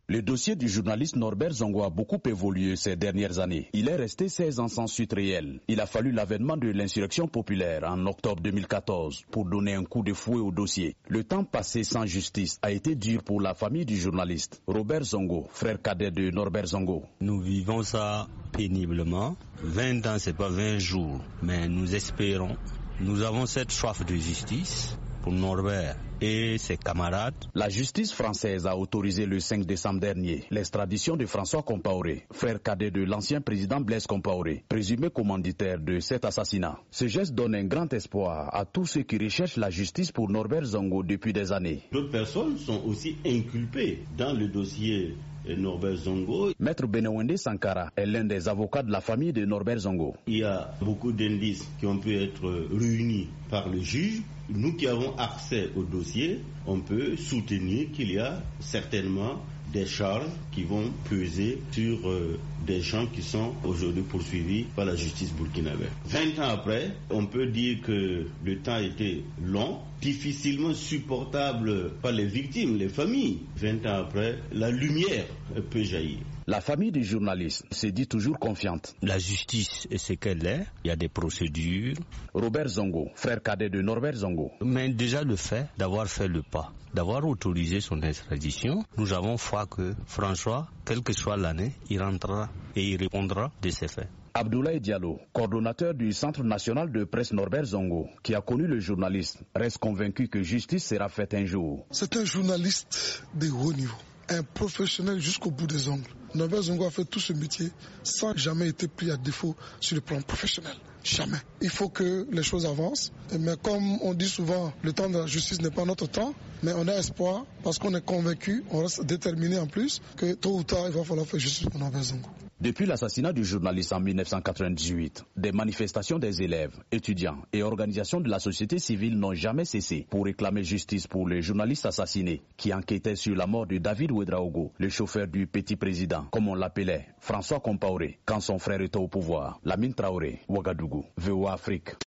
Le dossier du journaliste Norbert Zongo a beaucoup évolué ces dernières années. Il est resté 16 ans sans suite réelle. Il a fallu l'avènement de l'insurrection populaire en octobre 2014 pour donner un coup de fouet au dossier. Le temps passé sans justice a été dur pour la famille du journaliste. Robert Zongo, frère cadet de Norbert Zongo. Nous vivons ça péniblement. 20 ans, c'est pas 20 jours, mais nous espérons. Nous avons cette soif de justice pour Norbert et ses camarades. La justice française a autorisé le 5 décembre dernier l'extradition de François Compaoré, frère cadet de l'ancien président Blaise Compaoré, présumé commanditaire de cet assassinat. Ce geste donne un grand espoir à tous ceux qui recherchent la justice pour Norbert Zongo depuis des années. D'autres personnes sont aussi inculpées dans le dossier Norbert Zongo. Maître Benewende Sankara est l'un des avocats de la famille de Norbert Zongo. Il y a beaucoup d'indices qui ont pu être réunis par le juge. Nous qui avons accès au dossier, on peut soutenir qu'il y a certainement des charges qui vont peser sur des gens qui sont aujourd'hui poursuivis par la justice burkinabé. 20 ans après, on peut dire que le temps a été long, difficilement supportable par les victimes, les familles. 20 ans après, la lumière peut jaillir. La famille du journaliste se dit toujours confiante. La justice est ce qu'elle est. Il y a des procédures. Robert Zongo, frère cadet de Norbert Zongo. Mais déjà le fait d'avoir fait le pas, d'avoir autorisé son extradition, nous avons foi que François, quelle que soit l'année, il rentrera et il répondra de ses faits. Abdoulaye Diallo, coordonnateur du Centre national de presse Norbert Zongo, qui a connu le journaliste, reste convaincu que justice sera faite un jour. C'est un journaliste de haut niveau, un professionnel jusqu'au bout des ongles. Norbert Zongo a fait tout ce métier sans jamais être pris à défaut sur le plan professionnel. Jamais. Il faut que les choses avancent. Mais comme on dit souvent, le temps de la justice n'est pas notre temps. Mais on a espoir parce qu'on est convaincu, on reste déterminé en plus, que tôt ou tard, il va falloir faire justice pour Norbert Zongo. Depuis l'assassinat du journaliste en 1998, des manifestations des élèves, étudiants et organisations de la société civile n'ont jamais cessé pour réclamer justice pour le journaliste assassiné qui enquêtait sur la mort de David Ouedraogo, le chauffeur du petit président, comme on l'appelait, François Compaoré, quand son frère était au pouvoir. Lamine Traoré, Ouagadougou, VOA Afrique.